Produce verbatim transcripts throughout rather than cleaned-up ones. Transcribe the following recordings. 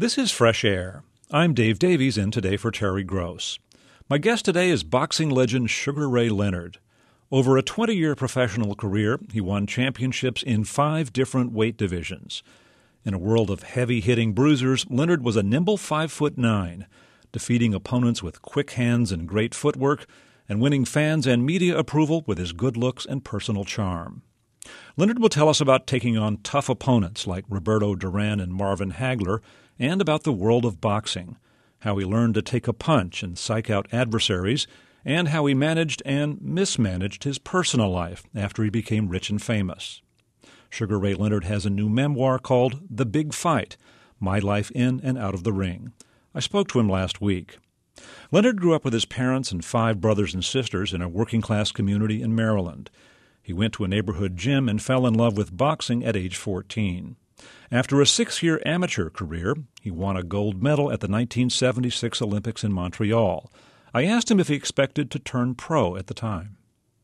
This is Fresh Air. I'm Dave Davies, in today for Terry Gross. My guest today is boxing legend Sugar Ray Leonard. Over a twenty-year professional career, he won championships in five different weight divisions. In a world of heavy-hitting bruisers, Leonard was a nimble five foot nine, defeating opponents with quick hands and great footwork, and winning fans and media approval with his good looks and personal charm. Leonard will tell us about taking on tough opponents like Roberto Duran and Marvin Hagler, and about the world of boxing, how he learned to take a punch and psych out adversaries, and how he managed and mismanaged his personal life after he became rich and famous. Sugar Ray Leonard has a new memoir called The Big Fight, My Life in and Out of the Ring. I spoke to him last week. Leonard grew up with his parents and five brothers and sisters in a working-class community in Maryland. He went to a neighborhood gym and fell in love with boxing at age fourteen. After a six-year amateur career, he won a gold medal at the nineteen seventy-six Olympics in Montreal. I asked him if he expected to turn pro at the time.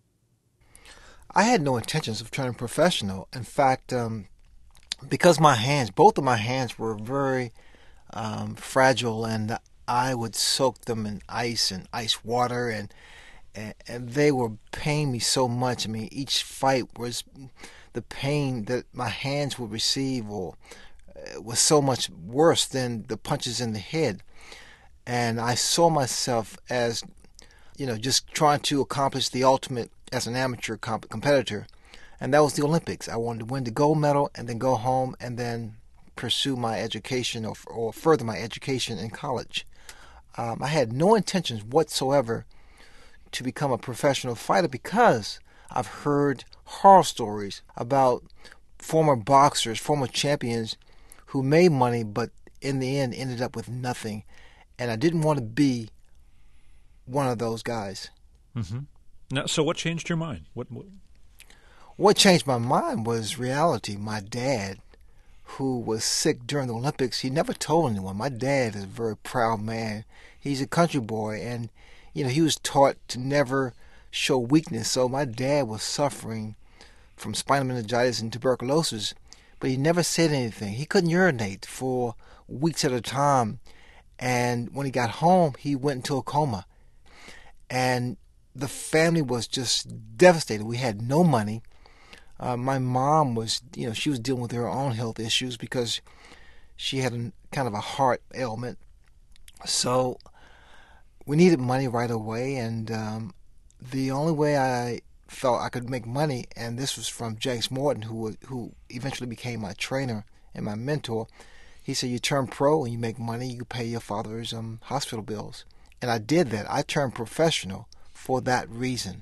I had no intentions of turning professional. In fact, um, because my hands, both of my hands were very um, fragile, and I would soak them in ice and ice water, and, and and they were paying me so much. I mean, each fight was the pain that my hands would receive or uh, was so much worse than the punches in the head. And I saw myself as, you know, just trying to accomplish the ultimate as an amateur comp- competitor. And that was the Olympics. I wanted to win the gold medal and then go home and then pursue my education or, or further my education in college. Um, I had no intentions whatsoever to become a professional fighter because I've heard horror stories about former boxers, former champions who made money but in the end ended up with nothing. And I didn't want to be one of those guys. Mm-hmm. Now, so what changed your mind? What, what What changed my mind was reality. My dad, who was sick during the Olympics, he never told anyone. My dad is a very proud man. He's a country boy, and you know he was taught to never show weakness. So my dad was suffering from spinal meningitis and tuberculosis, but he never said anything. He couldn't urinate for weeks at a time, and when he got home, he went into a coma. And the family was just devastated. We had no money. Uh, my mom was, you know, she was dealing with her own health issues because she had a, kind of a heart ailment. So we needed money right away, and um, the only way I felt I could make money, and this was from James Morton, who who eventually became my trainer and my mentor. He said, you turn pro and you make money, you pay your father's um, hospital bills. And I did that. I turned professional for that reason.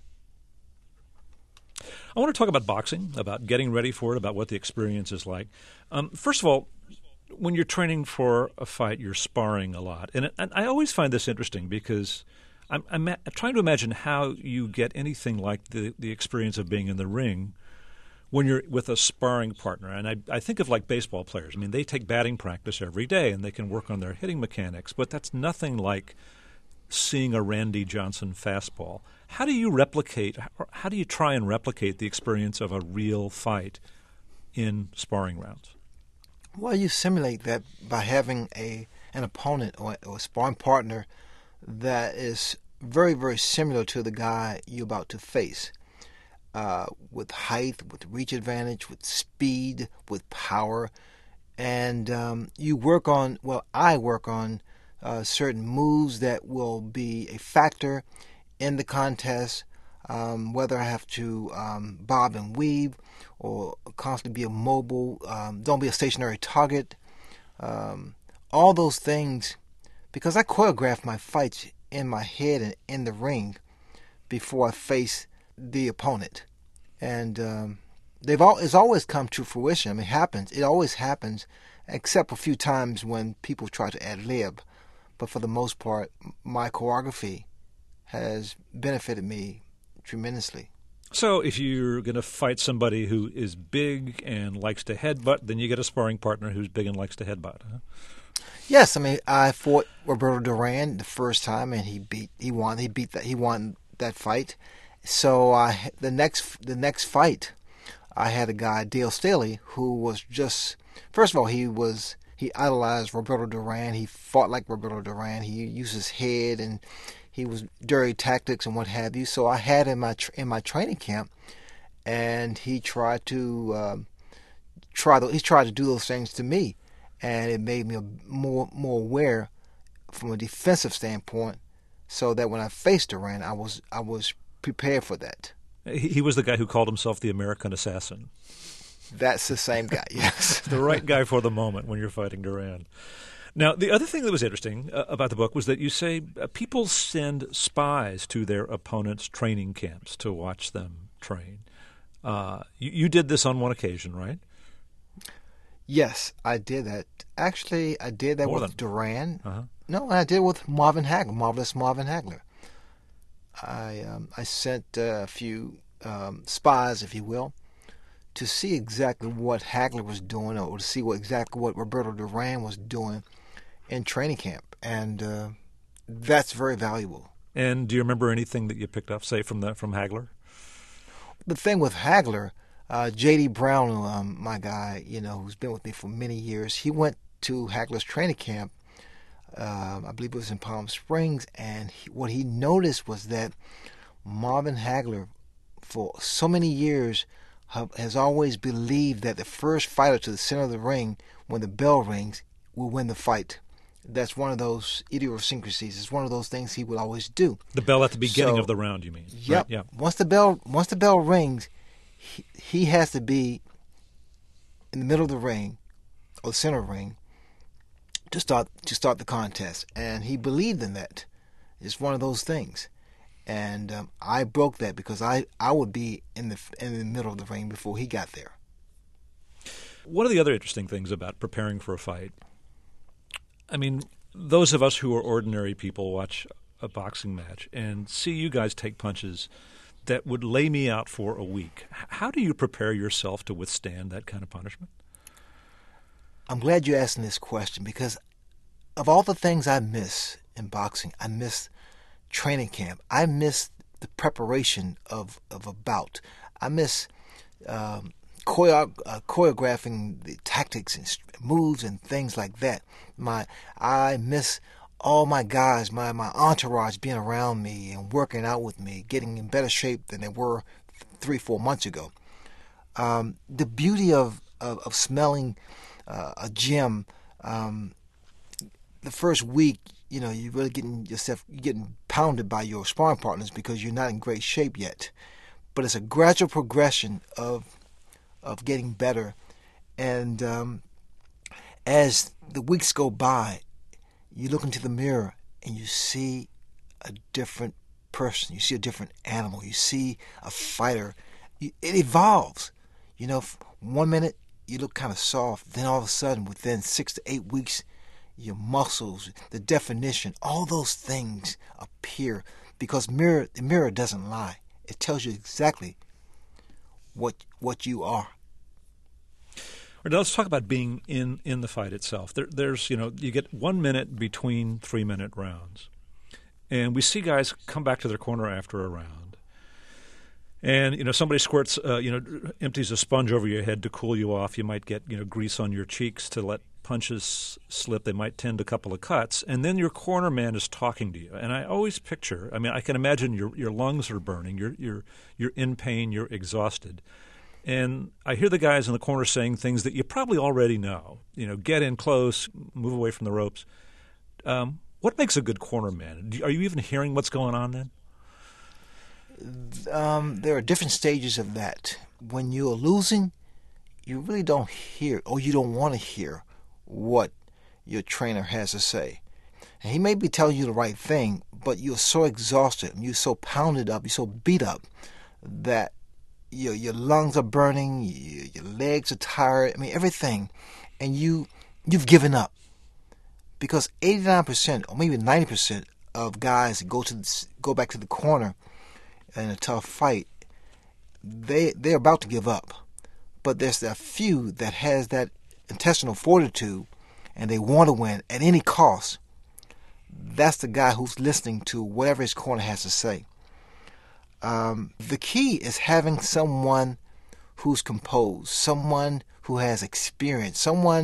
I want to talk about boxing, about getting ready for it, about what the experience is like. Um, first of all, when you're training for a fight, you're sparring a lot. And, and I always find this interesting because I'm, I'm, I'm trying to imagine how you get anything like the, the experience of being in the ring when you're with a sparring partner. And I, I think of like baseball players. I mean, they take batting practice every day and they can work on their hitting mechanics, but that's nothing like seeing a Randy Johnson fastball. How do you replicate, how do you try and replicate the experience of a real fight in sparring rounds? Well, you simulate that by having a an opponent or, or a sparring partner that is very, very similar to the guy you're about to face, uh, with height, with reach advantage, with speed, with power. And um, you work on, well, I work on uh, certain moves that will be a factor in the contest, um, whether I have to um, bob and weave or constantly be immobile, um, don't be a stationary target, um, all those things, because I choreograph my fights in my head and in the ring before I face the opponent. And um, they've all, it's always come to fruition. I mean, it happens. It always happens, except a few times when people try to ad-lib. But for the most part, my choreography has benefited me tremendously. So if you're going to fight somebody who is big and likes to headbutt, then you get a sparring partner who's big and likes to headbutt, huh? Yes, I mean, I fought Roberto Duran the first time, and he beat, he won, he beat that, he won that fight. So I, the next, the next fight, I had a guy, Dale Staley, who was just, first of all, he was, he idolized Roberto Duran. He fought like Roberto Duran. He used his head, and he was dirty tactics and what have you. So I had him in my tra- in my training camp, and he tried to um, try the, he tried to do those things to me, and it made me a, more more aware from a defensive standpoint, so that when I faced Duran, I was I was prepared for that. He, he was the guy who called himself the American Assassin. That's the same guy, yes. The right guy for the moment when you're fighting Duran. Now, the other thing that was interesting uh, about the book was that you say uh, people send spies to their opponents' training camps to watch them train. Uh, you, you did this on one occasion, right? Yes, I did that. Actually, I did that More with than- Duran. Uh-huh. No, I did it with Marvin Hagler, Marvelous Marvin Hagler. I um, I sent uh, a few um, spies, if you will, to see exactly what Hagler was doing, or to see what exactly what Roberto Duran was doing in training camp, and uh, that's very valuable. And do you remember anything that you picked up, say, from the, from Hagler? The thing with Hagler, uh, J D Brown, um, my guy, you know, who's been with me for many years, he went to Hagler's training camp. Uh, I believe it was in Palm Springs, and he, what he noticed was that Marvin Hagler, for so many years, ha, has always believed that the first fighter to the center of the ring, when the bell rings, will win the fight. That's one of those idiosyncrasies. It's one of those things he would always do. The bell at the beginning So, of the round, you mean? Yep. Right, yeah. Once the bell, once the bell rings, he, he has to be in the middle of the ring, or the center of the ring, to start to start the contest, and he believed in that. It's one of those things, and um, I broke that because I, I would be in the in the middle of the ring before he got there. One of the other interesting things about preparing for a fight, I mean, those of us who are ordinary people watch a boxing match and see you guys take punches that would lay me out for a week. How do you prepare yourself to withstand that kind of punishment? I'm glad you're asking this question, because of all the things I miss in boxing, I miss training camp. I miss the preparation of, of a bout. I miss um, choreo- uh, choreographing the tactics and moves and things like that. My I miss all my guys, my, my entourage being around me and working out with me, getting in better shape than they were three, four months ago. Um, the beauty of, of, of smelling uh, a gym, um, the first week, you know, you're really getting yourself you're getting pounded by your sparring partners because you're not in great shape yet. But it's a gradual progression of of getting better, and um, as the weeks go by, you look into the mirror and you see a different person. You see a different animal. You see a fighter. It evolves. You know, one minute you look kind of soft, then all of a sudden, within six to eight weeks, your muscles, the definition, all those things appear, because mirror the mirror doesn't lie. It tells you exactly what what you are. Or let's talk about being in, in the fight itself. There, there's, you know, you get one minute between three-minute rounds. And we see guys come back to their corner after a round. And, you know, somebody squirts, uh, you know, empties a sponge over your head to cool you off. You might get, you know, grease on your cheeks to let punches slip. They might tend a couple of cuts. And then your corner man is talking to you. And I always picture, I mean, I can imagine your, your lungs are burning. You're, you're, you're in pain. You're exhausted. And I hear the guys in the corner saying things that you probably already know. You know, get in close, move away from the ropes. Um, what makes a good corner man? Are you even hearing what's going on then? Um, there are different stages of that. When you're losing, you really don't hear, or you don't want to hear, what your trainer has to say. And he may be telling you the right thing, but you're so exhausted, you're so pounded up, you're so beat up that your your lungs are burning, your, your legs are tired. I mean, everything, and you you've given up, because eighty-nine percent or maybe ninety percent of guys that go to the, go back to the corner in a tough fight, they they're about to give up. But there's a few that has that intestinal fortitude, and they want to win at any cost. That's the guy who's listening to whatever his corner has to say. Um, the key is having someone who's composed, someone who has experience, someone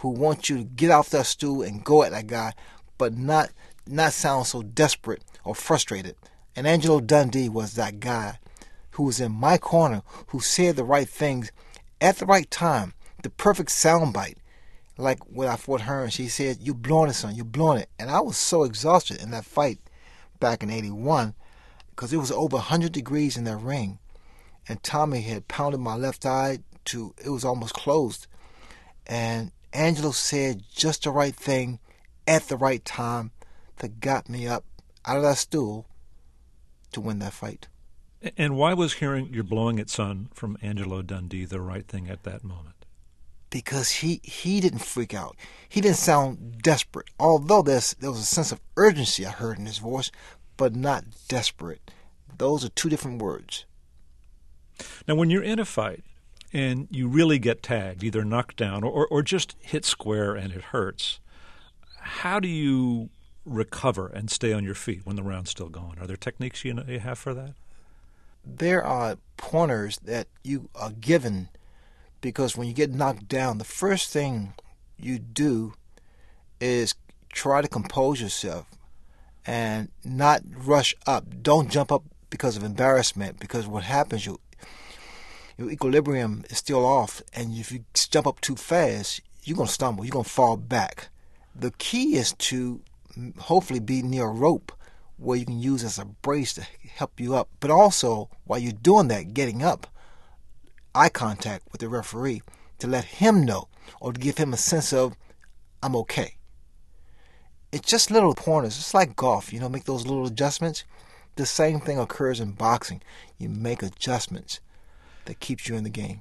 who want you to get off that stool and go at that guy, but not not sound so desperate or frustrated. And Angelo Dundee was that guy who was in my corner, who said the right things at the right time, the perfect soundbite. Like when I fought Hearn, she said, "You're blowing it, son, you're blowing it." And I was so exhausted in that fight back in eighty-one because it was over one hundred degrees in that ring. And Tommy had pounded my left eye to, it was almost closed. And Angelo said just the right thing at the right time that got me up out of that stool to win that fight. And why was hearing "You're blowing it, son" from Angelo Dundee the right thing at that moment? Because he, he didn't freak out. He didn't sound desperate, although there's, there was a sense of urgency I heard in his voice, but not desperate. Those are two different words. Now, when you're in a fight and you really get tagged, either knocked down or, or just hit square and it hurts, how do you recover and stay on your feet when the round's still going? Are there techniques you, know, you have for that? There are pointers that you are given because when you get knocked down, the first thing you do is try to compose yourself and not rush up. Don't jump up because of embarrassment, because what happens, you your equilibrium is still off, and if you jump up too fast, you're going to stumble, you're going to fall back. The key is to hopefully be near a rope where you can use as a brace to help you up. But also, while you're doing that, getting up, eye contact with the referee to let him know or to give him a sense of, I'm okay. It's just little pointers. It's like golf, you know, make those little adjustments. The same thing occurs in boxing. You make adjustments that keeps you in the game.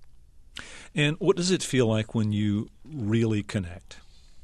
And what does it feel like when you really connect?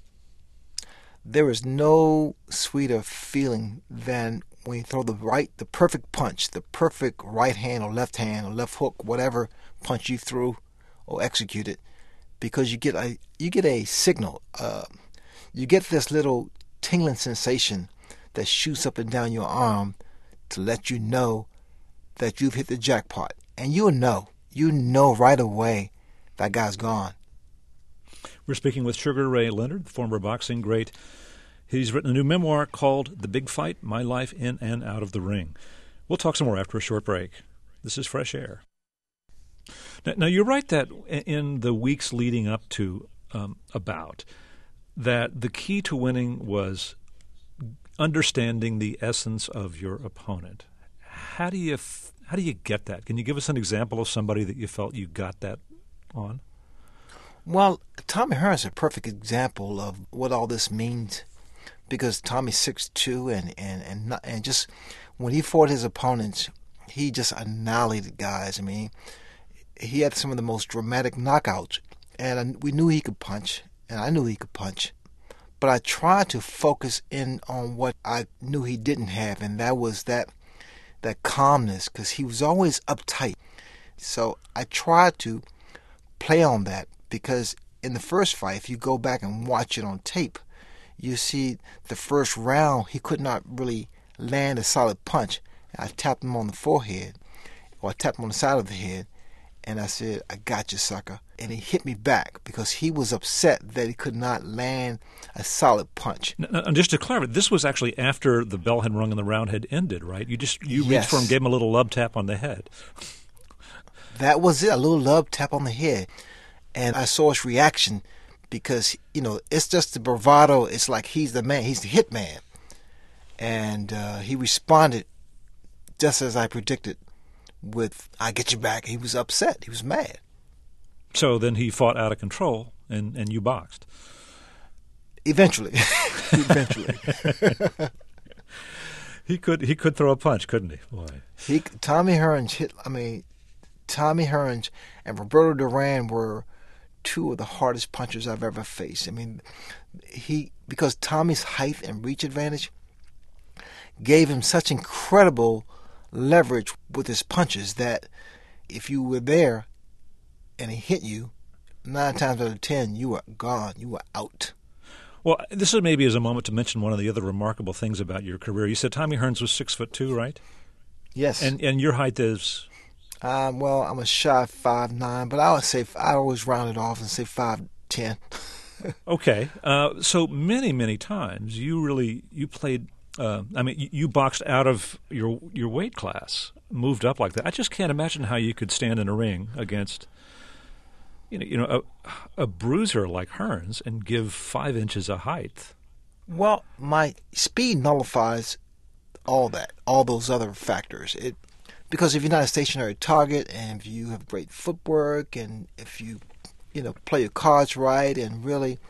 There is no sweeter feeling than when you throw the right, the perfect punch, the perfect right hand or left hand or left hook, whatever punch you threw or executed, because you get a you get a signal. Uh, you get this little tingling sensation that shoots up and down your arm to let you know that you've hit the jackpot. And you'll know. You know right away that guy's gone. We're speaking with Sugar Ray Leonard, the former boxing great. He's written a new memoir called The Big Fight, My Life in and Out of the Ring. We'll talk some more after a short break. This is Fresh Air. Now, now you're right that in the weeks leading up to um, a bout, that the key to winning was understanding the essence of your opponent. How do you f- how do you get that? Can you give us an example of somebody that you felt you got that on? Well, Tommy Hearn is a perfect example of what all this means, because Tommy's six two and and and not, and just when he fought his opponents, he just annihilated guys. I mean, he had some of the most dramatic knockouts, and we knew he could punch, and I knew he could punch. But I tried to focus in on what I knew he didn't have, and that was that that calmness, because he was always uptight. So I tried to play on that, because in the first fight, if you go back and watch it on tape, you see the first round, he could not really land a solid punch. I tapped him on the forehead, or I tapped him on the side of the head, and I said, "I got you, sucker." And he hit me back because he was upset that he could not land a solid punch. Now, and just to clarify, this was actually after the bell had rung and the round had ended, right? You just you Yes. reached for him, gave him a little love tap on the head. That was it, a little love tap on the head. And I saw his reaction because, you know, it's just the bravado. It's like he's the man. He's the hit man. And uh, he responded just as I predicted with, "I get you back." He was upset. He was mad. So then he fought out of control, and, and you boxed. Eventually. Eventually. he could he could throw a punch, couldn't he? Boy. He, Tommy Hearns hit, I mean, Tommy Hearns and Roberto Duran were two of the hardest punchers I've ever faced. I mean, he because Tommy's height and reach advantage gave him such incredible leverage with his punches that if you were there and he hit you, nine times out of ten, you were gone. You were out. Well, this is maybe as a moment to mention one of the other remarkable things about your career. You said Tommy Hearns was six foot two, right? Yes. And and your height is? Um, well, I'm a shy five nine, but I would say I always round it off and say five ten. Okay. Uh, so many, many times you really you played. Uh, I mean, you, you boxed out of your your weight class, moved up like that. I just can't imagine how you could stand in a ring against, you know, you know, a, a bruiser like Hearns and give five inches of height. Well, my speed nullifies all that, all those other factors. It because if you're not a stationary target, and if you have great footwork, and if you, you know, play your cards right, and really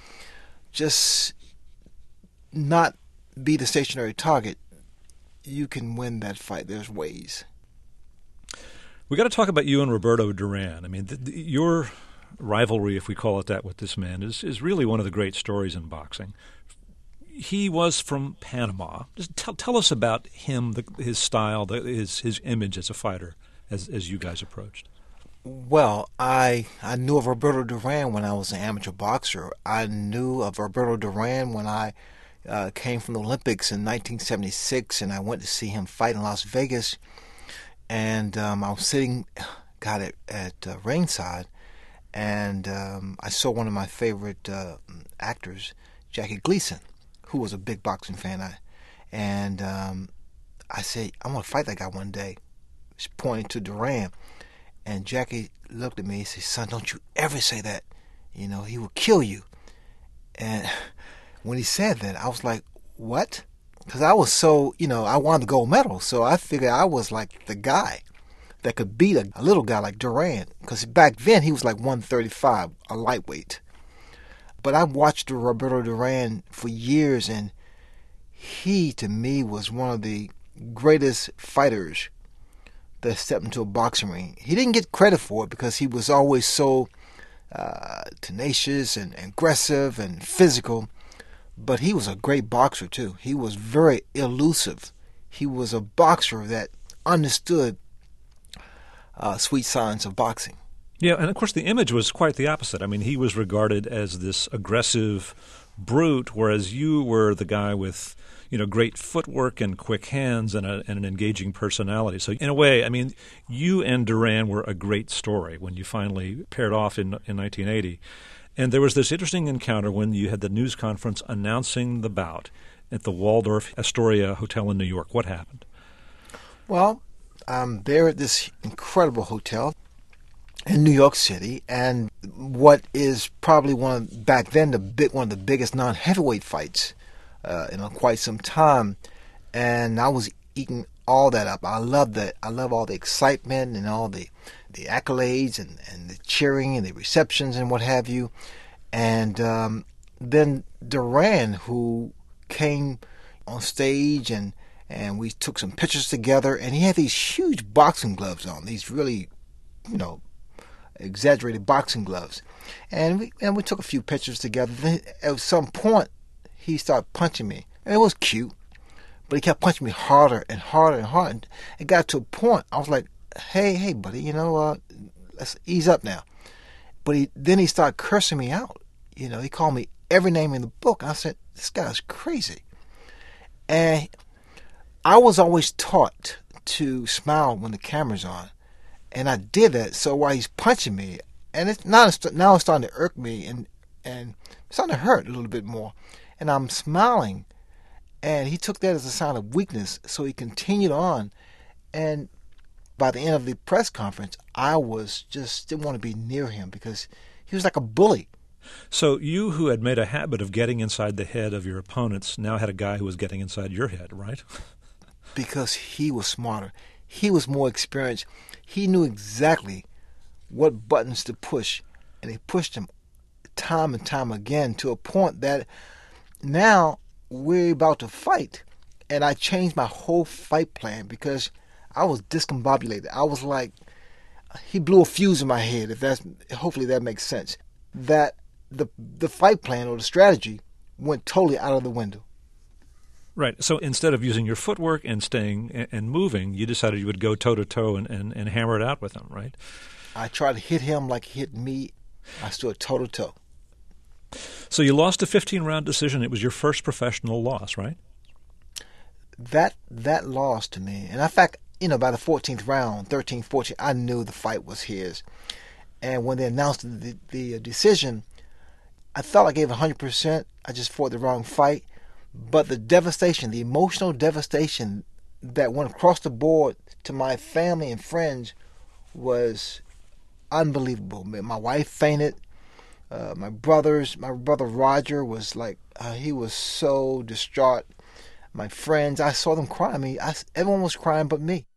just not be the stationary target, you can win that fight. There's ways. We got to talk about you and Roberto Duran. I mean, th- th- your rivalry, if we call it that, with this man is is really one of the great stories in boxing. He was from Panama. Just tell tell us about him, the, his style, the, his his image as a fighter, as as you guys approached. Well, I I knew of Roberto Duran when I was an amateur boxer. I knew of Roberto Duran when I uh, came from the Olympics in nineteen seventy-six, and I went to see him fight in Las Vegas. And um, I was sitting, got it at uh, ringside, and um, I saw one of my favorite uh, actors, Jackie Gleason, who was a big boxing fan. I, and um, I said, I'm going to fight that guy one day. He's pointing to Duran. And Jackie looked at me and said, son, don't you ever say that. You know, he will kill you. And when he said that, I was like, what? Because I was so, you know, I wanted the gold medal. So I figured I was like the guy that could beat a, a little guy like Duran. Because back then he was like one thirty-five, a lightweight. But I watched Roberto Duran for years, and he, to me, was one of the greatest fighters that stepped into a boxing ring. He didn't get credit for it because he was always so uh, tenacious and aggressive and physical, but he was a great boxer too. He was very elusive. He was a boxer that understood uh, sweet science of boxing. Yeah, and of course the image was quite the opposite. I mean, he was regarded as this aggressive brute, whereas you were the guy with, you know, great footwork and quick hands and, a, and an engaging personality. So in a way, I mean, you and Duran were a great story when you finally paired off in, in nineteen eighty. And there was this interesting encounter when you had the news conference announcing the bout at the Waldorf Astoria Hotel in New York. What happened? Well, I'm there at this incredible hotel in New York City, and what is probably one of, back then, the big one of the biggest non-heavyweight fights uh, in quite some time, and I was eating all that up. I love that. I love all the excitement and all the the accolades and, and the cheering and the receptions and what have you. And um, then Duran, who came on stage, and and we took some pictures together, and he had these huge boxing gloves on, these really, you know, exaggerated boxing gloves. And we and we took a few pictures together. Then at some point, he started punching me. And it was cute, but he kept punching me harder and harder and harder. And it got to a point, I was like, hey, hey, buddy, you know, uh, let's ease up now. But he, then he started cursing me out. You know, he called me every name in the book. I said, this guy's crazy. And I was always taught to smile when the camera's on. And I did that. So while he's punching me, and it's now it's, now it's starting to irk me, and, and it's starting to hurt a little bit more. And I'm smiling. And he took that as a sign of weakness. So he continued on. And by the end of the press conference, I was just didn't want to be near him because he was like a bully. So you, who had made a habit of getting inside the head of your opponents, now had a guy who was getting inside your head, right? Because he was smarter. He was more experienced. He knew exactly what buttons to push, and he pushed them time and time again to a point that now we're about to fight. And I changed my whole fight plan because I was discombobulated. I was like, he blew a fuse in my head, if that's, hopefully that makes sense. That the the fight plan or the strategy went totally out of the window. Right. So instead of using your footwork and staying and, and moving, you decided you would go toe-to-toe and, and, and hammer it out with him, right? I tried to hit him like he hit me. I stood toe-to-toe. So you lost a fifteen-round decision. It was your first professional loss, right? That that loss to me, and in fact, you know, by the fourteenth round, thirteen, fourteen, I knew the fight was his. And when they announced the, the decision, I felt I gave one hundred percent. I just fought the wrong fight. But the devastation, the emotional devastation that went across the board to my family and friends was unbelievable. My wife fainted. Uh, my brothers, my brother Roger was like, uh, he was so distraught. My friends, I saw them cry. I mean, I, everyone was crying but me.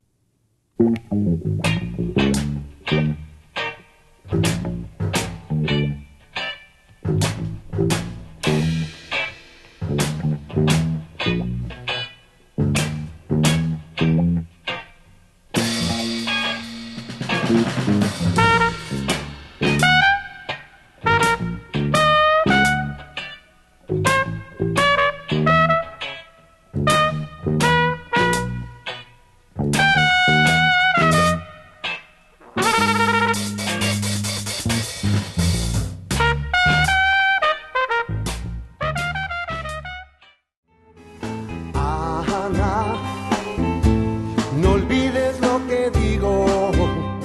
No olvides lo que digo,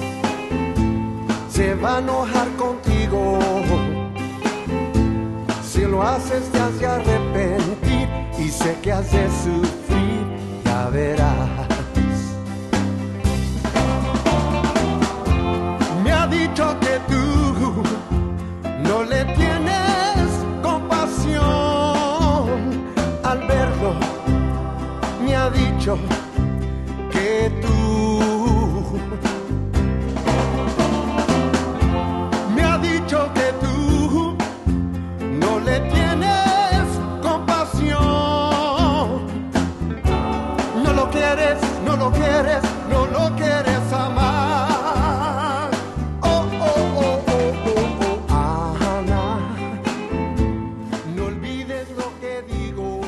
se va a enojar contigo. Si lo haces te hace arrepentir y sé que has de sufrir, ya verás. Me ha dicho que tú no le tienes compasión al verlo. Me ha dicho que tú, me ha dicho que tú no le tienes compasión, no lo quieres, no lo quieres, no lo quieres amar. Oh, oh, oh, oh, oh, oh, Ana, no olvides lo que digo.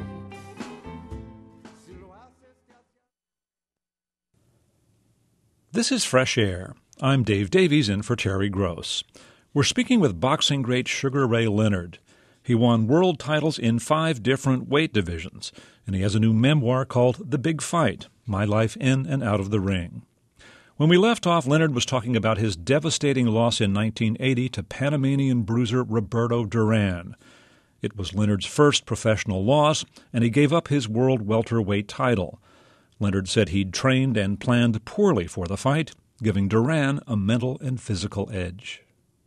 This is Fresh Air. I'm Dave Davies in for Terry Gross. We're speaking with boxing great Sugar Ray Leonard. He won world titles in five different weight divisions, and he has a new memoir called The Big Fight, My Life in and Out of the Ring. When we left off, Leonard was talking about his devastating loss in nineteen eighty to Panamanian bruiser Roberto Duran. It was Leonard's first professional loss, and he gave up his world welterweight title. Leonard said he'd trained and planned poorly for the fight, giving Duran a mental and physical edge.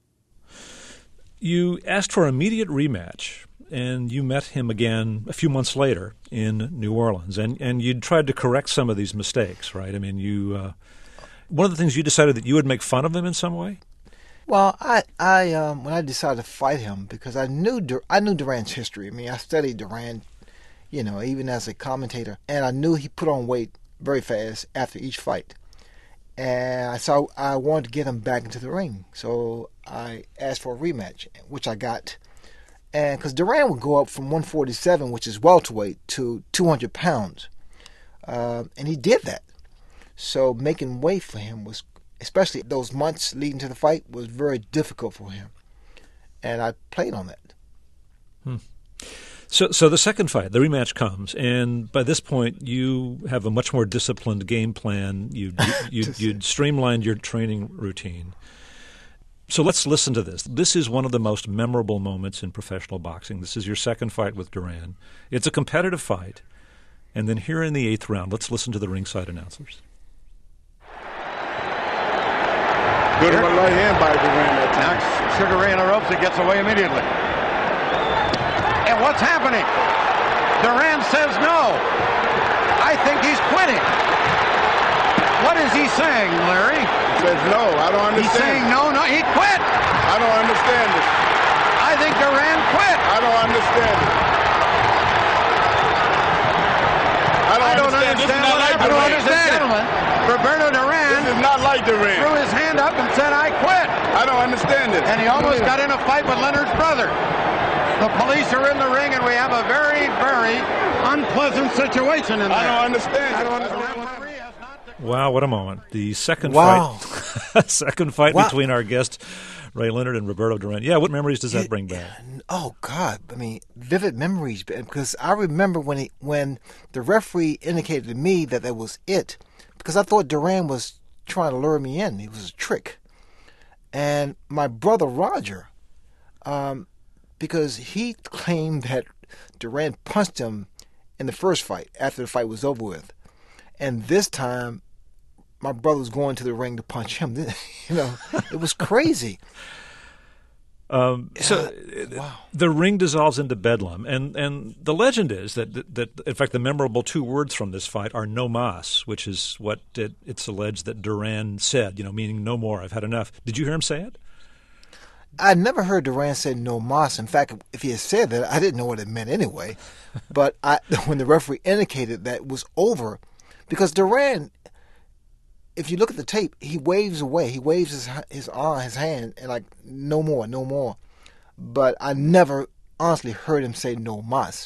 You asked for an immediate rematch, and you met him again a few months later in New Orleans, and, and you'd tried to correct some of these mistakes, right? I mean, you uh, one of the things you decided that you would make fun of him in some way? Well, I, I, um, when I decided to fight him, because I knew, Dur- I knew Duran's history. I mean, I studied Duran, you know, even as a commentator, and I knew he put on weight very fast after each fight. And I saw I wanted to get him back into the ring, so I asked for a rematch, which I got. And because Duran would go up from one forty-seven, which is welterweight, to two hundred pounds, uh, and he did that. So making weight for him was, especially those months leading to the fight, was very difficult for him, and I played on that. Hmm. So, so the second fight, the rematch comes, and by this point, you have a much more disciplined game plan. You, you, you, you'd streamlined your training routine. So let's listen to this. This is one of the most memorable moments in professional boxing. This is your second fight with Duran. It's a competitive fight. And then here in the eighth round, let's listen to the ringside announcers. Good one right hand by Duran. Now Sugar Ray in the ropes and gets away immediately. And what's happening? Duran says no. I think he's quitting. What is he saying, Larry? He says no. I don't understand. He's saying no, no. He quit. I don't understand it. I think Duran quit. I don't understand it. I don't, I don't understand. understand what like I don't Duran. understand. Gentlemen, Roberto Duran This is not like Duran. threw his hand up and said, I quit. I don't understand it. And he almost got in a fight with Leonard's brother. The police are in the ring, and we have a very, very unpleasant situation in there. I don't understand. I don't understand. Wow, what a moment. The second Wow. fight second fight Wow. between our guest, Ray Leonard, and Roberto Duran. Yeah, what memories does that It- bring back? Oh God! I mean, vivid memories. Because I remember when he, when the referee indicated to me that that was it, because I thought Duran was trying to lure me in. It was a trick. And my brother Roger, um, because he claimed that Duran punched him in the first fight after the fight was over with. And this time, my brother was going to the ring to punch him. You know, it was crazy. Um, so Uh, wow. the ring dissolves into bedlam, and, and the legend is that, that, that, in fact, the memorable two words from this fight are "no mas," which is what it, it's alleged that Duran said, you know, meaning no more, I've had enough. Did you hear him say it? I never heard Duran say no mas. In fact, if he had said that, I didn't know what it meant anyway. But I, when the referee indicated that it was over, because Duran, if you look at the tape, he waves away. He waves his his arm, his hand, and like, no more, no more. But I never honestly heard him say no mas.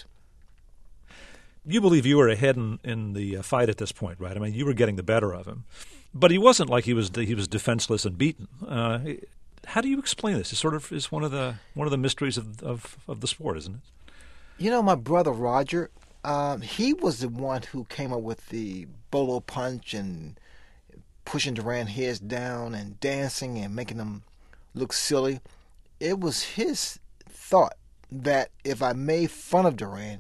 You believe you were ahead in, in the uh, fight at this point, right? I mean, you were getting the better of him. But he wasn't like he was he was defenseless and beaten. Uh, how do you explain this? It sort of is one of the one of the mysteries of, of, of the sport, isn't it? You know, my brother Roger, um, he was the one who came up with the bolo punch and pushing Duran heads down and dancing and making them look silly. It was his thought that if I made fun of Duran,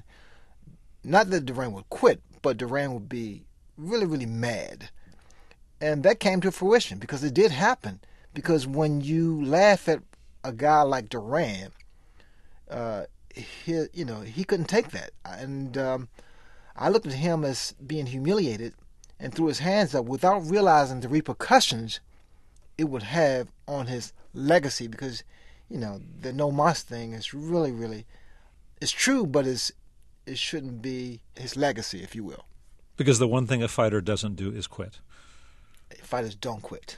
not that Duran would quit, but Duran would be really, really mad. And that came to fruition because it did happen. Because when you laugh at a guy like Duran, uh, he, you know, he couldn't take that. And um, I looked at him as being humiliated and threw his hands up without realizing the repercussions it would have on his legacy. Because, you know, the no mas thing is really, really, it's true, but it's, it shouldn't be his legacy, if you will. Because the one thing a fighter doesn't do is quit. Fighters don't quit.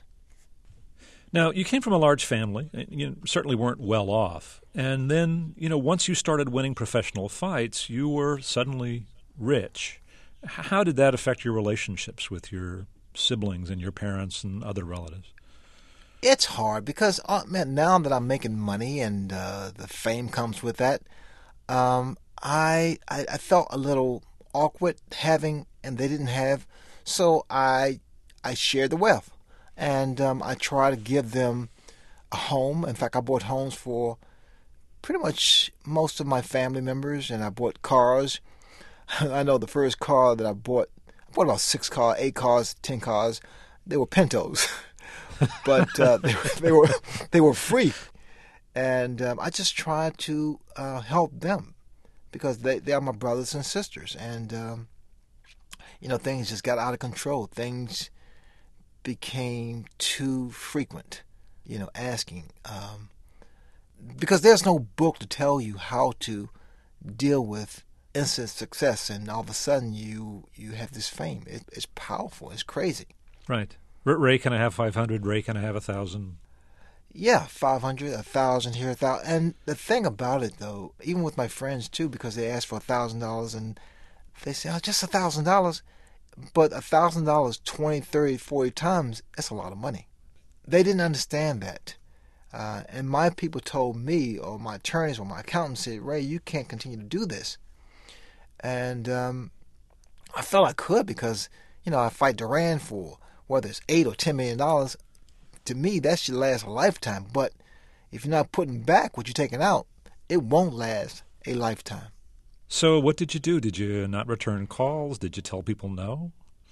Now, you came from a large family. You certainly weren't well off. And then, you know, once you started winning professional fights, you were suddenly rich. How did that affect your relationships with your siblings and your parents and other relatives? It's hard because, uh, man, now that I'm making money and uh, the fame comes with that, um, I, I I felt a little awkward having, and they didn't have, so I I shared the wealth. And um, I try to give them a home. In fact, I bought homes for pretty much most of my family members, and I bought cars. I know the first car that I bought, I bought about six cars, eight cars, ten cars. They were Pintos, but uh, they, they were they were free. And um, I just tried to uh, help them because they, they are my brothers and sisters. And, um, you know, things just got out of control. Things became too frequent, you know, asking. Um, because there's no book to tell you how to deal with instant success, and all of a sudden you you have this fame. It, it's powerful. It's crazy. Right. Ray, can I have five hundred? Ray, can I have one thousand? Yeah, five hundred, one thousand here, one thousand. And the thing about it, though, even with my friends, too, because they ask for one thousand dollars and they say, oh, just one thousand dollars. But one thousand dollars twenty, thirty, forty times, that's a lot of money. They didn't understand that. Uh, and my people told me, or my attorneys or my accountants said, Ray, you can't continue to do this. And um, I felt I could because, you know, I fight Duran for whether it's eight or ten million dollars. To me, that should last a lifetime. But if you're not putting back what you're taking out, it won't last a lifetime. So what did you do? Did you not return calls? Did you tell people no?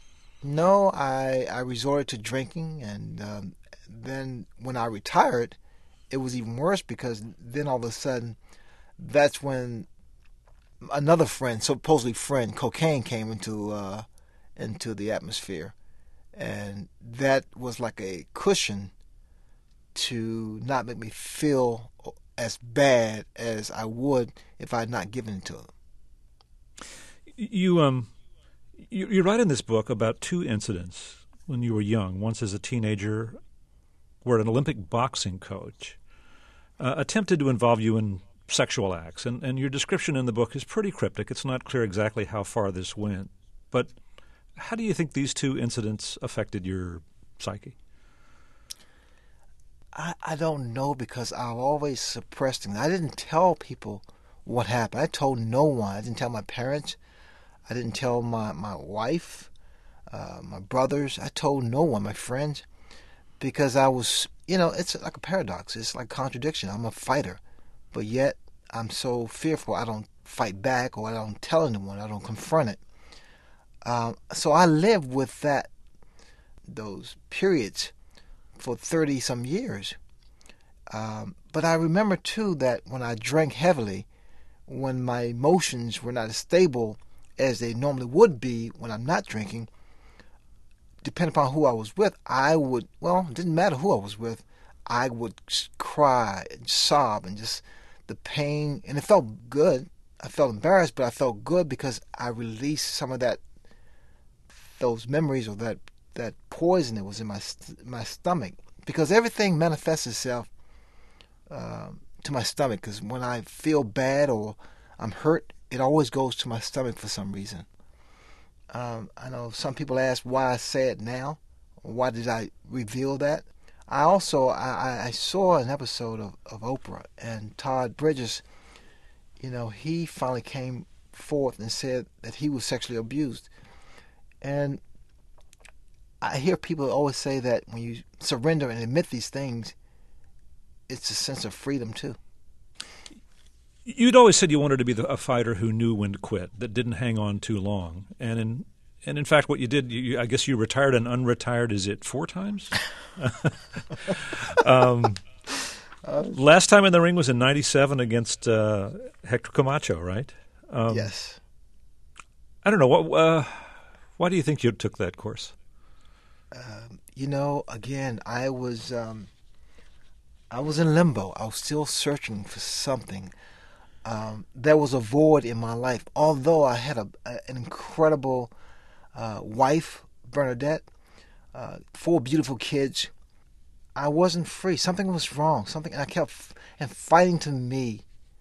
No, I, I resorted to drinking. And um, then when I retired, it was even worse because then all of a sudden, that's when another friend, supposedly friend, cocaine came into uh, into the atmosphere. And that was like a cushion to not make me feel as bad as I would if I had not given it to them. You um, you, you write in this book about two incidents when you were young. Once as a teenager, where an Olympic boxing coach uh, attempted to involve you in sexual acts, and, and your description in the book is pretty cryptic. It's not clear exactly how far this went, but how do you think these two incidents affected your psyche? I, I don't know because I've always suppressed things. I didn't tell people what happened. I told no one. I didn't tell my parents. I didn't tell my, my wife, uh, my brothers. I told no one, my friends, because I was, you know, it's like a paradox. It's like contradiction. I'm a fighter, but yet I'm so fearful I don't fight back or I don't tell anyone, I don't confront it. Um, so I lived with that, those periods for thirty some years. Um, but I remember too that when I drank heavily, when my emotions were not as stable as they normally would be when I'm not drinking, depending upon who I was with, I would, well, it didn't matter who I was with, I would cry and sob and just the pain, and it felt good. I felt embarrassed, but I felt good because I released some of that, those memories or that, that poison that was in my my stomach. Because everything manifests itself um, to my stomach. Because when I feel bad or I'm hurt, it always goes to my stomach for some reason. Um, I know some people ask why I say it now. Why did I reveal that? I also, I, I saw an episode of, of Oprah, and Todd Bridges, you know, he finally came forth and said that he was sexually abused. And I hear people always say that when you surrender and admit these things, it's a sense of freedom too. You'd always said you wanted to be the, a fighter who knew when to quit, that didn't hang on too long. And in and in fact, what you did, you, I guess you retired and unretired, is it four times? um, uh, last time in the ring was in ninety-seven against uh, Hector Camacho, right? Um, yes. I don't know. What, uh, why do you think you took that course? Um, you know, again, I was um, I was in limbo. I was still searching for something. Um, there was a void in my life. Although I had a, a, an incredible uh, wife, Bernadette, uh, four beautiful kids, I wasn't free. Something was wrong. Something I kept f- and fighting to me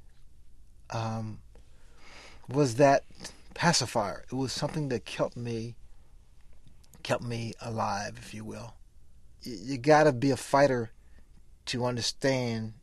um, was that pacifier. It was something that kept me kept me alive, if you will. You, you got to be a fighter to understand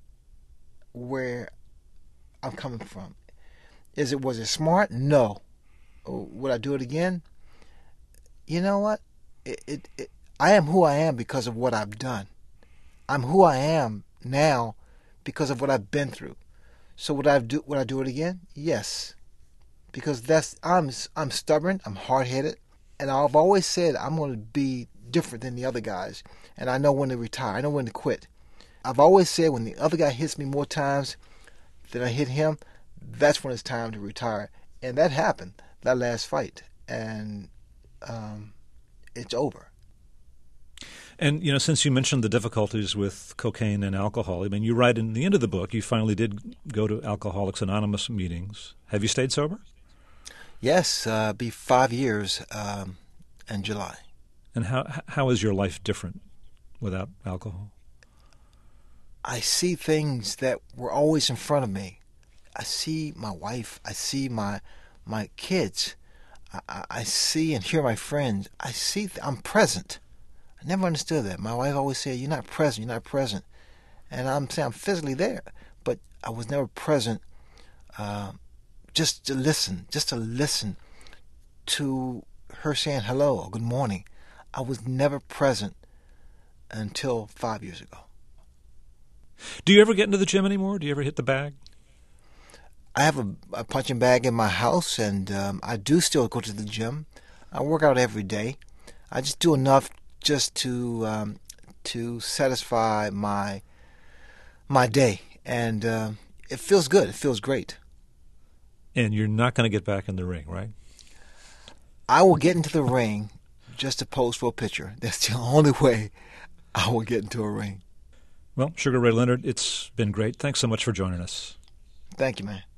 where I'm coming from. Is it was it smart? No. Would I do it again? You know what? It, it, it I am who I am because of what I've done. I'm who I am now because of what I've been through. So would I do would I do it again? Yes. Because that's I'm I'm stubborn, I'm hard-headed, and I've always said I'm going to be different than the other guys, and I know when to retire. I know when to quit. I've always said when the other guy hits me more times than I hit him, that's when it's time to retire. And that happened, that last fight. And um, it's over. And, you know, since you mentioned the difficulties with cocaine and alcohol, I mean, you write in the end of the book, you finally did go to Alcoholics Anonymous meetings. Have you stayed sober? Yes, uh, be five years um, in July. And how how is your life different without alcohol? I see things that were always in front of me. I see my wife. I see my my kids. I, I see and hear my friends. I see. Th- I'm present. I never understood that. My wife always said, "You're not present. You're not present." And I'm saying I'm physically there, but I was never present. Uh, just to listen, just to listen to her saying hello or good morning. I was never present until five years ago. Do you ever get into the gym anymore? Do you ever hit the bag? I have a, a punching bag in my house, and um, I do still go to the gym. I work out every day. I just do enough just to um, to satisfy my my day, and uh, it feels good. It feels great. And you're not going to get back in the ring, right? I will get into the ring just to pose for a picture. That's the only way I will get into a ring. Well, Sugar Ray Leonard, it's been great. Thanks so much for joining us. Thank you, man.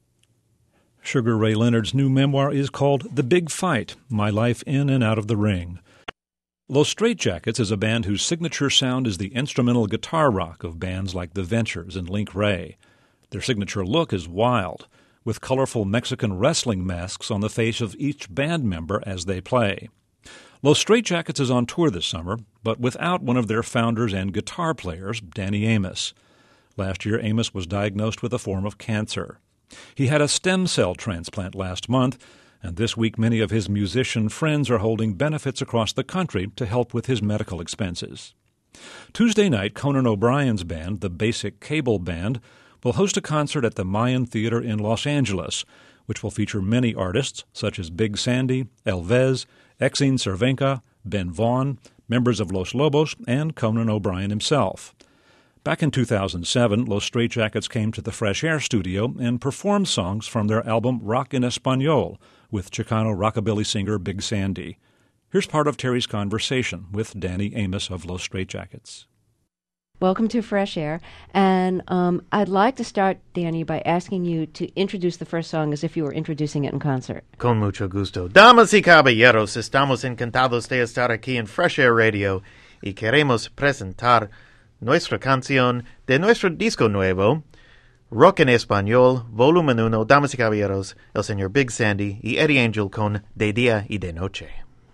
Sugar Ray Leonard's new memoir is called The Big Fight, My Life in and Out of the Ring. Los Straitjackets is a band whose signature sound is the instrumental guitar rock of bands like The Ventures and Link Wray. Their signature look is wild, with colorful Mexican wrestling masks on the face of each band member as they play. Los Straitjackets is on tour this summer, but without one of their founders and guitar players, Danny Amos. Last year, Amos was diagnosed with a form of cancer. He had a stem cell transplant last month, and this week many of his musician friends are holding benefits across the country to help with his medical expenses. Tuesday night, Conan O'Brien's band, the Basic Cable Band, will host a concert at the Mayan Theater in Los Angeles, which will feature many artists such as Big Sandy, El Vez, Exene Cervenka, Ben Vaughn, members of Los Lobos, and Conan O'Brien himself. Back in two thousand seven, Los Straitjackets came to the Fresh Air studio and performed songs from their album Rock en Español with Chicano rockabilly singer Big Sandy. Here's part of Terry's conversation with Danny Amos of Los Straitjackets. Welcome to Fresh Air, and um, I'd like to start, Danny, by asking you to introduce the first song as if you were introducing it in concert. Con mucho gusto. Damas y caballeros, estamos encantados de estar aquí en Fresh Air Radio y queremos presentar nuestra canción de nuestro disco nuevo, Rock en Español, volumen uno. Damas y caballeros, el señor Big Sandy y Eddie Angel con De Día y de Noche.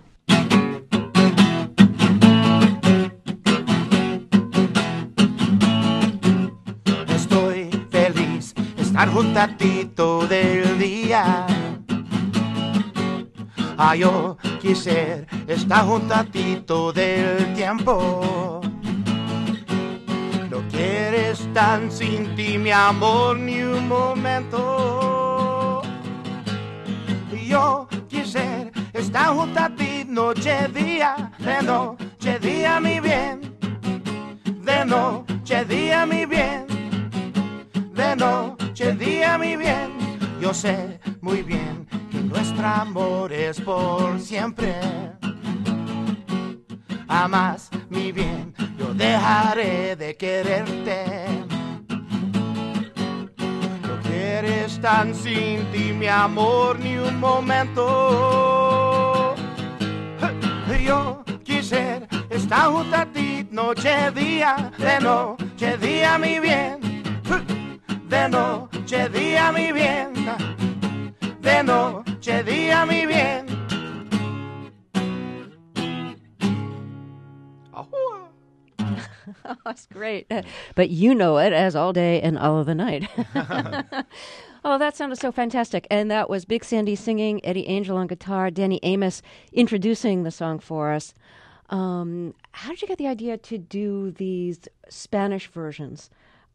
Estar junto a ti todo el día. Ah, yo quisiera estar junto a ti todo el tiempo. No quieres estar sin ti, mi amor, ni un momento. Yo quisiera estar junto a ti noche, día, de noche, día, mi bien. De noche, día, mi bien. De noche, día, mi bien. Yo sé muy bien que nuestro amor es por siempre. Amas mi bien, yo dejaré de quererte. No quieres estar sin ti, mi amor, ni un momento. Yo quisiera estar junto a ti noche, día, de noche, día, mi bien. De noche, día, mi bien. De noche, día, mi bien. Oh, that's great. Uh, but you know it as All Day and All of the Night. Oh, that sounded so fantastic. And that was Big Sandy singing, Eddie Angel on guitar, Danny Amos introducing the song for us. Um, how did you get the idea to do these Spanish versions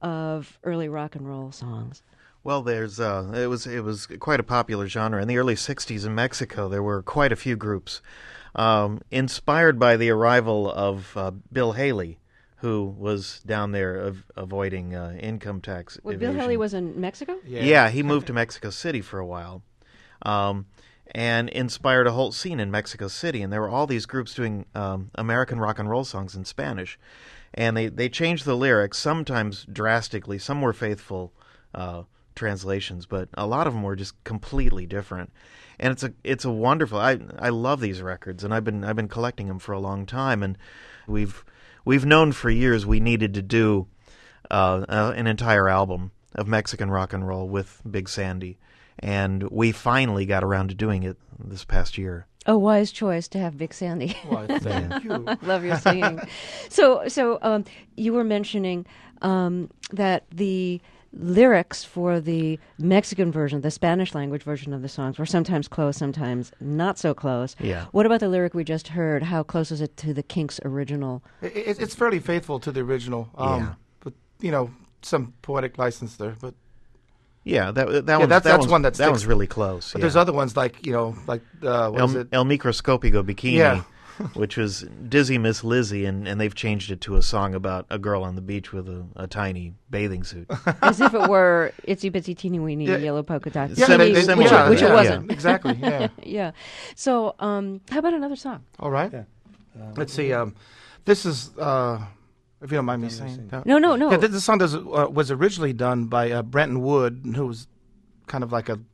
of early rock and roll songs? Well, there's uh, it was it was quite a popular genre in the early sixties in Mexico. There were quite a few groups, um, inspired by the arrival of uh, Bill Haley, who was down there av- avoiding uh, income tax Well, evasion. Bill Haley was in Mexico? Yeah. yeah, he moved to Mexico City for a while, um, and inspired a whole scene in Mexico City. And there were all these groups doing um, American rock and roll songs in Spanish. And they, they changed the lyrics, sometimes drastically. Some were faithful uh, translations, but a lot of them were just completely different. And it's a it's a wonderful. I I love these records, and I've been I've been collecting them for a long time. And we've we've known for years we needed to do uh, uh, an entire album of Mexican rock and roll with Big Sandy, and we finally got around to doing it this past year. A wise choice to have Big Sandy. Why, thank you. I love your singing. so, so um, you were mentioning um, that the lyrics for the Mexican version, the Spanish language version of the songs, were sometimes close, sometimes not so close. Yeah. What about the lyric we just heard? How close is it to the Kinks' original? It, it, it's fairly faithful to the original. Um, Yeah. But, you know, some poetic license there. But Yeah, that that Yeah, one's, that's- that that's one's, one that that sticks. one's really close. but yeah. there's other ones like, you know, like, uh, what is El, it? El Microscopico Bikini, Yeah. which was Dizzy Miss Lizzy, and, and they've changed it to a song about a girl on the beach with a, a tiny bathing suit. As if it were Itsy Bitsy Teeny Weeny Yeah. Yellow Polka Dot. Yeah, Teeny, they- which, similar it, to which that, it yeah. wasn't. Exactly, yeah. Yeah. So, um, how about another song? All right. Let's see. Um, this is, uh, if you don't mind me saying. No, no, no. Yeah, this, this song does, uh, was originally done by uh, Brenton Wood, who was kind of like a,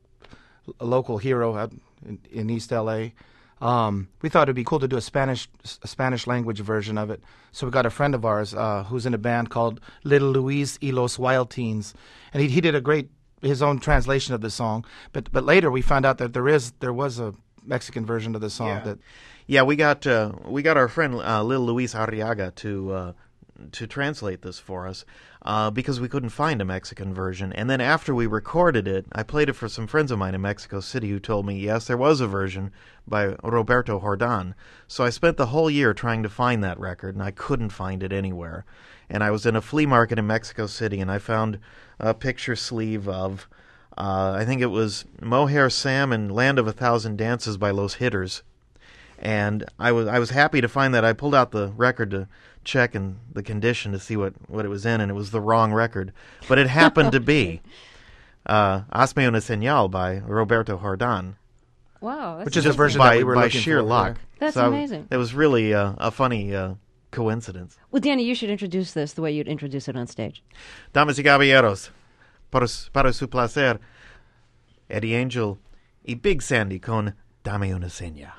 a local hero out in, in East L A. Um, we thought it'd be cool to do a Spanish a Spanish language version of it. So we got a friend of ours uh, who's in a band called Little Luis y los Wild Teens, and he he did a great his own translation of the song. But but later we found out that there is there was a Mexican version of the song Yeah. that Yeah, we got uh, we got our friend uh, Lil Luis Arriaga to uh, to translate this for us uh, because we couldn't find a Mexican version. And then after we recorded it, I played it for some friends of mine in Mexico City who told me, yes, there was a version by Roberto Jordan. So I spent the whole year trying to find that record, and I couldn't find it anywhere. And I was in a flea market in Mexico City, and I found a picture sleeve of, uh, I think it was Mohair Sam and Land of a Thousand Dances by Los Hitters. And I was I was happy to find that. I pulled out the record to check and the condition to see what, what it was in, and it was the wrong record. But it happened to be uh, Hazme una Señal by Roberto Jordan. Wow. That's Which is a amazing. version by, that we were by looking sheer for, luck. yeah. That's So amazing. It was really uh, a funny uh, coincidence. Well, Danny, you should introduce this the way you'd introduce it on stage. Damas y caballeros, para, para su placer, Eddie Angel y Big Sandy con Dame una Seña.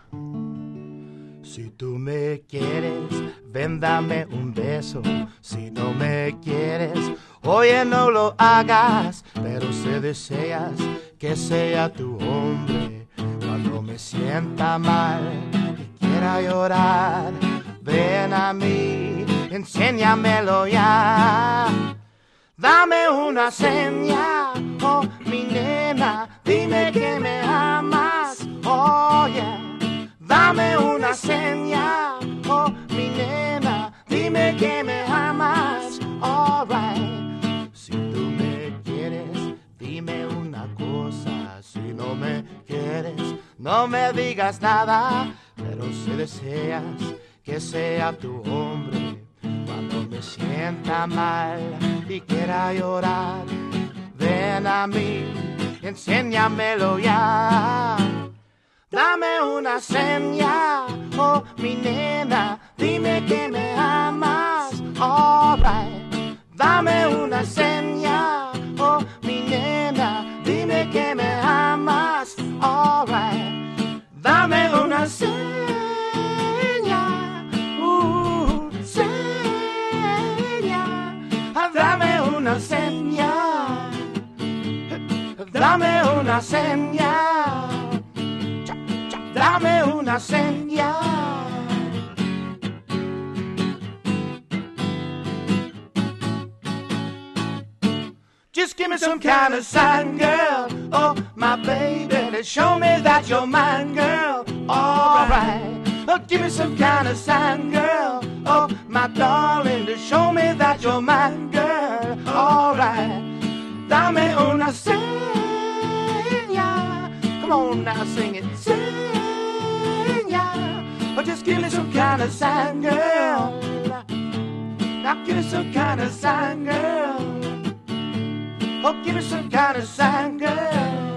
Si tú me quieres, ven dame un beso. Si no me quieres, oye no lo hagas. Pero si deseas que sea tu hombre, cuando me sienta mal y quiera llorar, ven a mí, enséñamelo ya. Dame una seña, oh mi nena, dime que me amas, oh yeah. Dame una seña, oh mi nena, dime que me amas, alright. Si tú me quieres, dime una cosa. Si no me quieres, no me digas nada. Pero si deseas que sea tu hombre, cuando me sienta mal y quiera llorar, ven a mí, enséñamelo ya. Dame una seña, oh mi nena, dime que me amas, alright. Dame una seña, oh mi nena, dime que me amas, alright. Dame una seña, uh, seña. Dame una seña, dame una seña. Dame una señal. Just give me some kind of sign, girl. Oh, my baby, to show me that you're mine, girl. All right. Oh, give me some kind of sign, girl. Oh, my darling, to show me that you're mine, girl. All right. Dame una señal. Come on now, sing it. Sing. Oh, just give me some kind of sign, girl. Now give me some kind of sign, girl. Oh, give me some kind of sign, girl.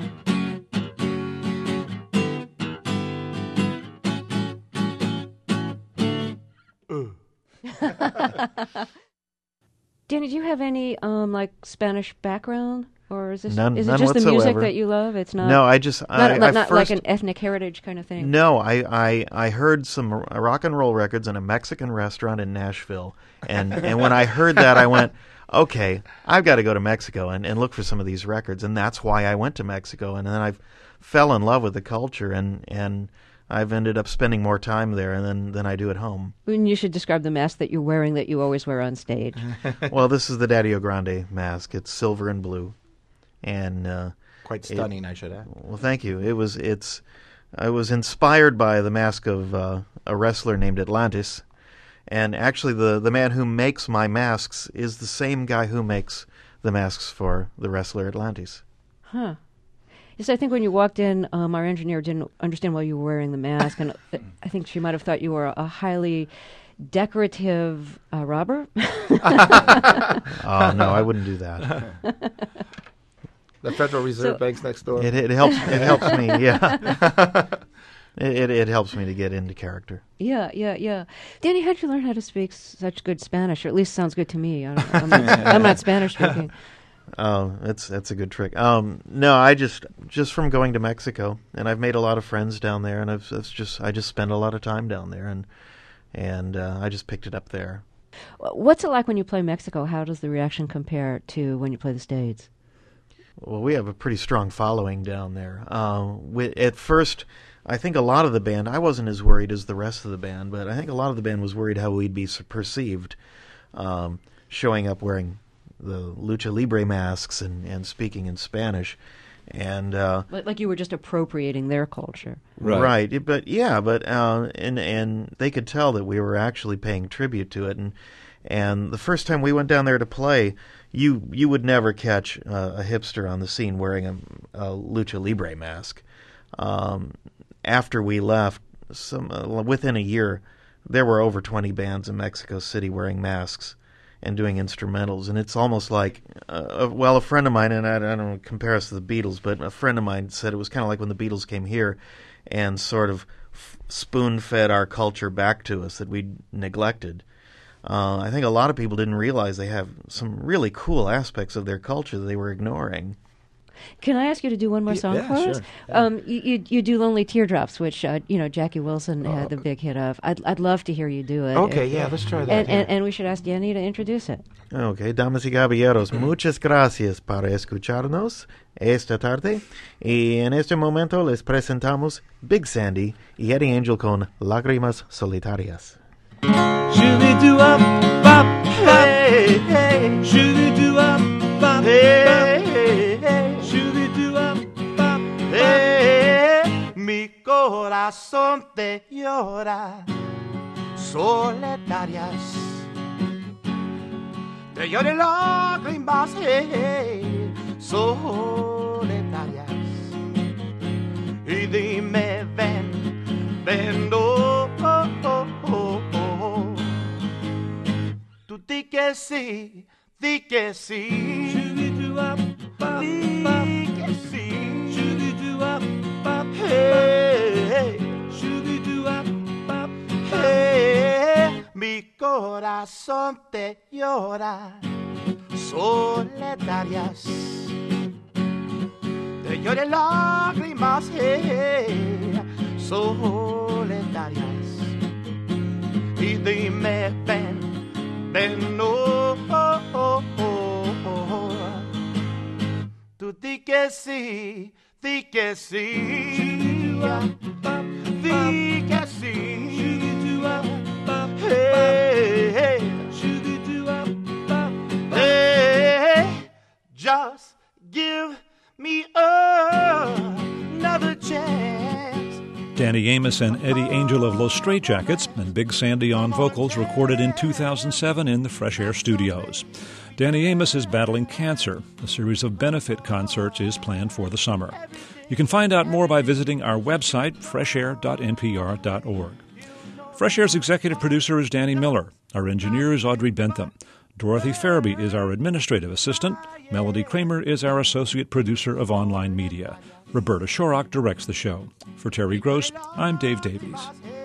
Danny, do you have any um like Spanish background, or is this None- is it none just the music whatsoever. that you love? It's not. No, I just Not, I, not, I not first, like an ethnic heritage kind of thing. No, I, I, I heard some r- rock and roll records in a Mexican restaurant in Nashville, and, and when I heard that, I went, okay, I've got to go to Mexico and, and look for some of these records, and that's why I went to Mexico, and then I fell in love with the culture, and, and I've ended up spending more time there than, than I do at home. And you should describe the mask that you're wearing that you always wear on stage. Well, this is the Daddy O Grande mask. It's silver and blue, and uh, Quite stunning, I should add. well, thank you. It was it's I was inspired by the mask of uh, a wrestler named Atlantis, and actually the the man who makes my masks is the same guy who makes the masks for the wrestler Atlantis. Huh. Yes, I think when you walked in, um, our engineer didn't understand why you were wearing the mask, and th- I think she might have thought you were a, a highly decorative uh, robber. Oh no, I wouldn't do that. The Federal Reserve So- Bank's next door. It it helps it helps me. Yeah, it, it it helps me to get into character. Yeah, yeah, yeah. Danny, how'd you learn how to speak s- such good Spanish? Or at least sounds good to me. I don't, I'm, not, I'm not Spanish speaking. Oh, that's that's a good trick. Um, no, I just just from going to Mexico, and I've made a lot of friends down there, and I've it's just I just spend a lot of time down there, and and uh, I just picked it up there. What's it like when you play Mexico? How does the reaction compare to when you play the States? Well, we have a pretty strong following down there. Uh, we, at first, I think a lot of the band, I wasn't as worried as the rest of the band, but I think a lot of the band was worried how we'd be s- perceived. um, showing up wearing the Lucha Libre masks and, and speaking in Spanish. And uh, Like, like you were just appropriating their culture. Right. right. But yeah, but uh, and and they could tell that we were actually paying tribute to it. And and the first time we went down there to play, you you would never catch uh, a hipster on the scene wearing a, a Lucha Libre mask. Um, after we left, some uh, within a year, there were over twenty bands in Mexico City wearing masks and doing instrumentals, and it's almost like, uh, well, a friend of mine, and I, I don't compare us to the Beatles, but a friend of mine said it was kind of like when the Beatles came here and sort of f- spoon-fed our culture back to us that we neglected. Uh, I think a lot of people didn't realize they have some really cool aspects of their culture that they were ignoring. Can I ask you to do one more song yeah, for us? sure. Yeah. Um, you, you you do "Lonely Teardrops," which uh, you know Jackie Wilson had the big hit of. I'd I'd love to hear you do it. Okay, If- yeah, let's try that. And, yeah. and and we should ask Danny to introduce it. Ok, damas y caballeros, muchas gracias por escucharnos esta tarde. Y en este momento les presentamos Big Sandy y Eddie Angel con Lágrimas Solitarias. Shooby-doo-up, bop, hey, hey. Shooby-doo-up, bop, hey, hey. Shooby-doo-up, bop, hey. Mi corazón te llora, solitarias. Te llore lágrimas, hey, solitarias. Y dime, ven, ven, oh, oh, oh, oh, oh. Tú di que sí, di que sí. Di que sí. Hey, hey, mi corazón te llora, solitarias. Te llore lágrimas, hey, solitarias. Y dime, ven, ven, oh, oh, oh, oh, oh. Tú di que sí, di que sí, di que sí. Hey, hey, hey, just give me another chance. Danny Amos and Eddie Angel of Los Straitjackets and Big Sandy on vocals recorded in two thousand seven in the Fresh Air Studios. Danny Amos is battling cancer. A series of benefit concerts is planned for the summer. You can find out more by visiting our website, fresh air dot n p r dot org. Fresh Air's executive producer is Danny Miller. Our engineer is Audrey Bentham. Dorothy Farabee is our administrative assistant. Melody Kramer is our associate producer of online media. Roberta Shorrock directs the show. For Terry Gross, I'm Dave Davies.